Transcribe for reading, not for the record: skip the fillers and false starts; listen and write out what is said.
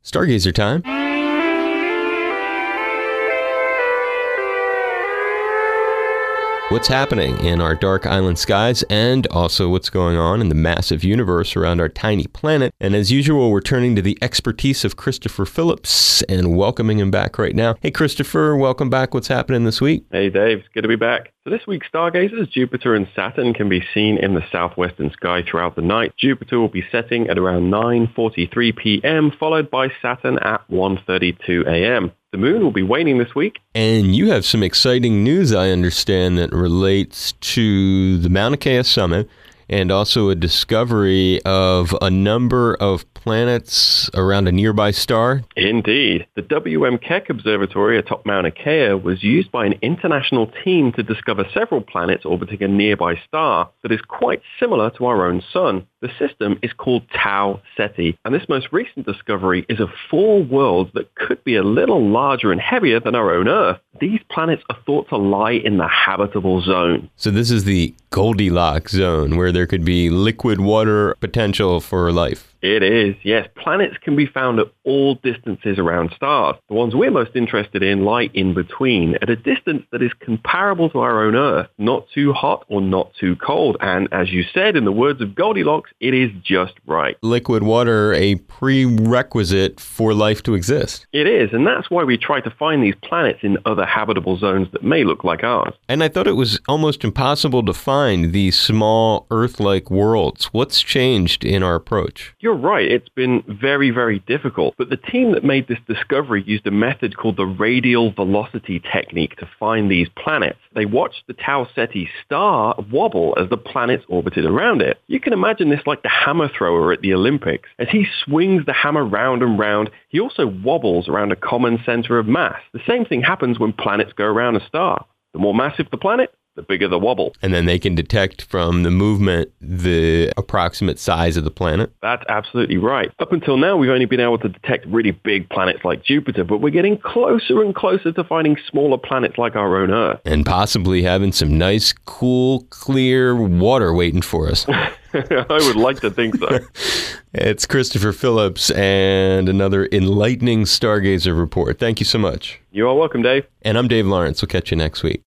Stargazer time. What's happening in our dark island skies, and also what's going on in the massive universe around our tiny planet. And as usual, we're turning to the expertise of Christopher Phillips and welcoming him back right now. Hey, Christopher, welcome back. What's happening this week? Hey, Dave. It's good to be back. So this week, stargazers, Jupiter and Saturn can be seen in the southwestern sky throughout the night. Jupiter will be setting at around 9:43 p.m., followed by Saturn at 1:32 a.m. The moon will be waning this week. And you have some exciting news, I understand, that relates to the Mauna Kea summit and also a discovery of a number of planets around a nearby star. Indeed. The W.M. Keck Observatory atop Mauna Kea was used by an international team to discover several planets orbiting a nearby star that is quite similar to our own sun. The system is called Tau Ceti, and this most recent discovery is of 4 worlds that could be a little larger and heavier than our own Earth. These planets are thought to lie in the habitable zone. So this is the Goldilocks zone, where there could be liquid water potential for life. It is, yes. Planets can be found at all distances around stars. The ones we're most interested in lie in between, at a distance that is comparable to our own Earth, not too hot or not too cold. And as you said, in the words of Goldilocks, it is just right. Liquid water, a prerequisite for life to exist. It is, and that's why we try to find these planets in other habitable zones that may look like ours. And I thought it was almost impossible to find these small Earth-like worlds. What's changed in our approach? You're right, it's been very, very difficult, but the team that made this discovery used a method called the radial velocity technique to find these planets. They watched the Tau Ceti star wobble as the planets orbited around it. You can imagine this like the hammer thrower at the Olympics. As he swings the hammer round and round, he also wobbles around a common center of mass. The same thing happens when planets go around a star. The more massive the planet, the bigger the wobble. And then they can detect from the movement the approximate size of the planet? That's absolutely right. Up until now, we've only been able to detect really big planets like Jupiter, but we're getting closer and closer to finding smaller planets like our own Earth. And possibly having some nice, cool, clear water waiting for us. I would like to think so. It's Christopher Phillips and another enlightening Stargazer report. Thank you so much. You are welcome, Dave. And I'm Dave Lawrence. We'll catch you next week.